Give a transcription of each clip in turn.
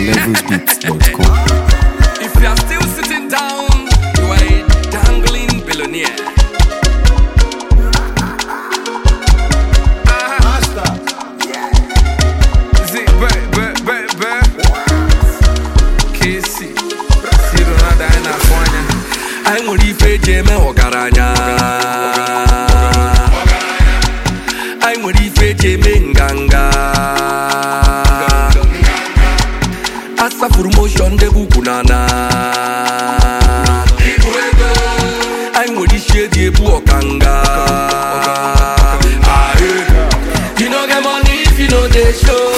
levelsbeats.com. If you are still sitting down, you are a dangling billionaire. Master. See, KC, Siro nada ina kwanya. Ai muri feje me ogaranya. Ai muri feje me nganga. Asa promotion de bukunana. Ai muri shedi ebu okanga. You no get money if you know the show.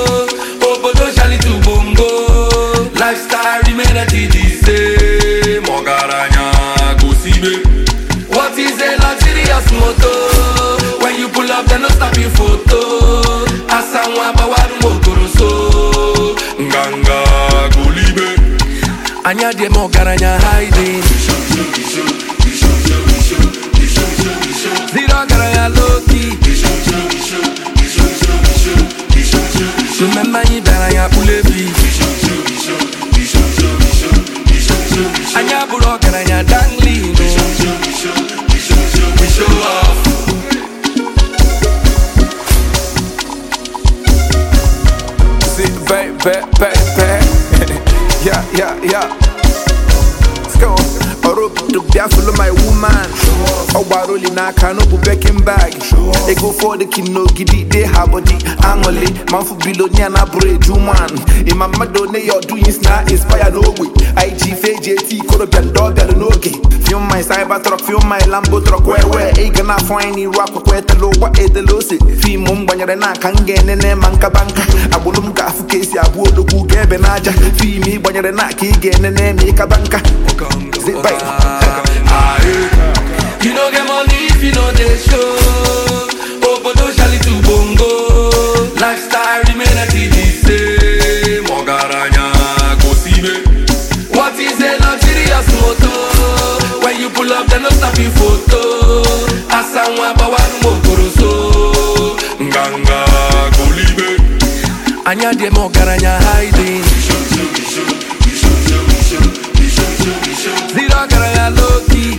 Lifestyle remain at the same. Mogaranya go see me. What is a luxurious motor? When you pull up, they no stop your photo. Asanwa bawaru mokoroso. Nganga go libe. Anya de mogaranya hiding. Zero garanya loki. Remember you garanya ulebi. Anya burok and anya dangling. We show off. See, baby. Yeah. Let's go. To be follow my woman. Oh, baroli na kano bu beking bag. They go for the kino gidi they have body. Angole, man for bilonia na bread man. In my madone your doings na inspire no way. IG FJT Korobian dog and no gay. Film my cyber truck, film my Lambo truck where ain't gonna find any rock where the low what is the low say. Film banyere na kangen ne manka banka. Abulum ka fu case ya bodo ku gebe naja. Film me banyere na ki gen ne me ka banka. Zip bye. You don't get money if you know the show. Oh, but don't shall it to bongo. Lifestyle remain at the same. Mogaranya go see me. What is a luxurious motor? When you pull up, they no stop your photo. Asanwa bawaru mokoroso. Nganga go libe. Anya de mogaranya hiding. Zero garanya loki.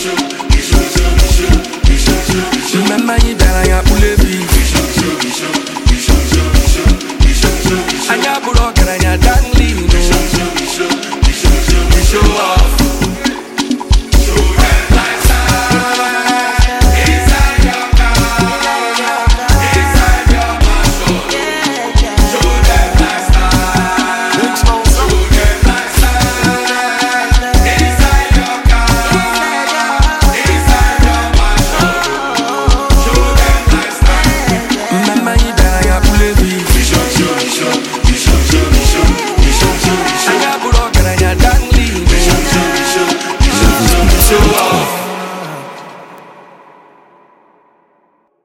Remember you garanya ulebi.